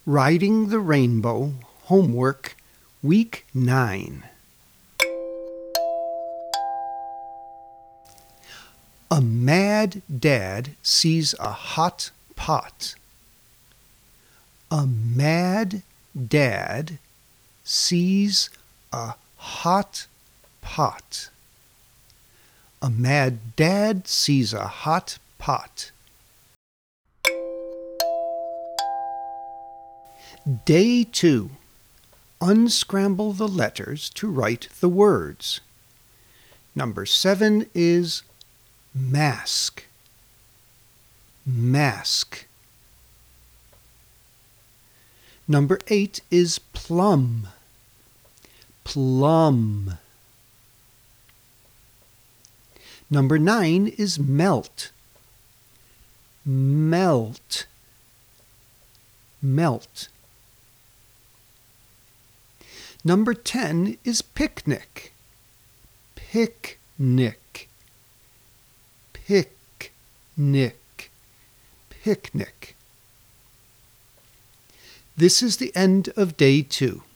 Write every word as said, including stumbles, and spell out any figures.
Riding the Rainbow, Homework, Week nine. A mad dad sees a hot pot. A mad dad sees a hot pot. A mad dad sees a hot pot. Day two. Unscramble the letters to write the words. Number seven is mask. Mask. Number eight is plum. Plum. Number nine is melt. Melt. Melt. Number ten is picnic. Picnic. Picnic. Picnic. This is the end of day two.